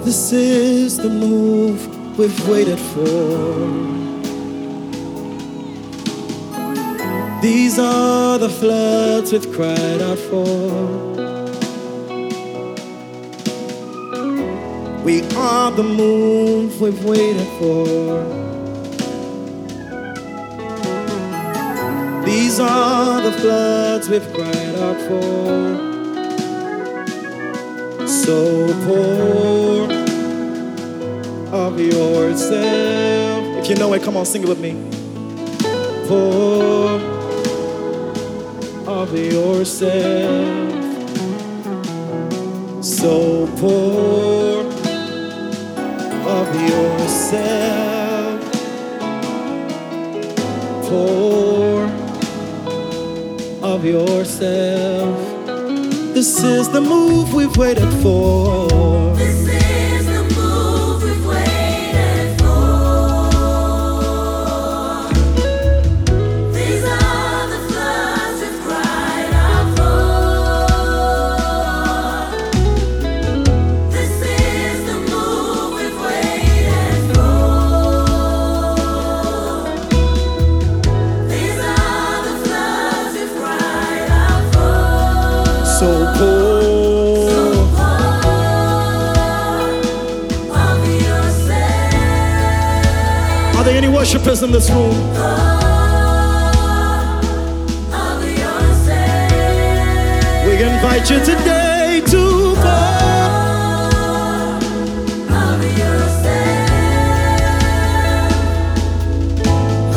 This is the move we've waited for. These are the floods we've cried out for. We are the move we've waited for. These are the floods we've cried out for. So pour of yourself. If you know it, come on, sing it with me. Pour of yourself. So pour of yourself. Pour of yourself. This is the move we've waited for. This is the move we've waited for. These are the floods we've cried out for. This is the move we've waited for. These are the floods we've cried out for. So pour of yourself. Are there any worshipers in this room? Of yourself. We invite you today to pour. Of yourself.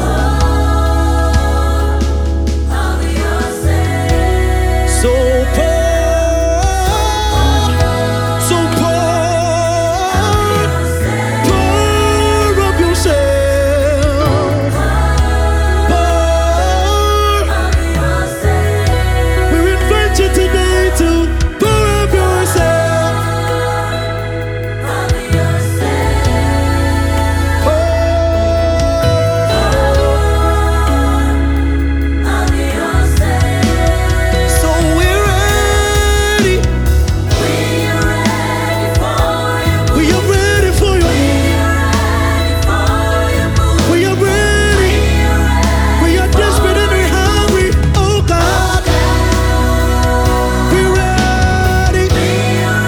Of yourself. So pour. So pour. Pour of yourself. Pour. We invite you today to pour of yourself. So we're ready. We are ready for your move. We are ready. We are desperate and we're hungry. Oh God, we're ready. We're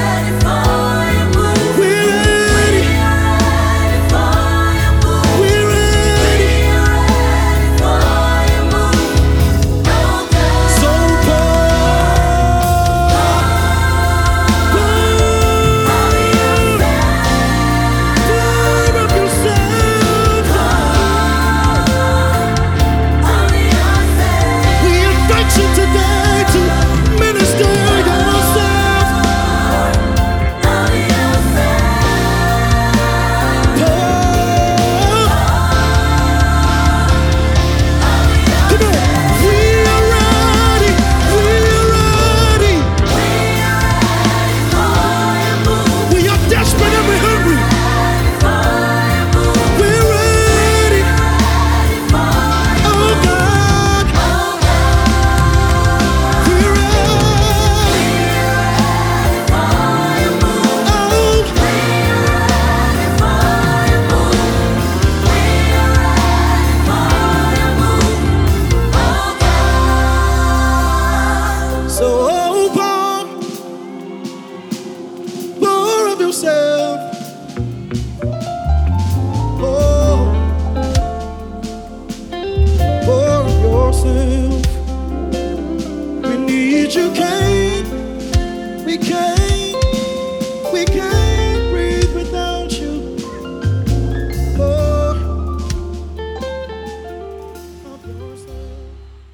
ready. We're ready. So pour of yourself. We invite you today to minister yourself. Come on. We are ready. We are ready. We are desperate and we're hungry. We're ready. Oh God. We're ready. So pour of yourself. Pour of yourself. We need you, King. We can't.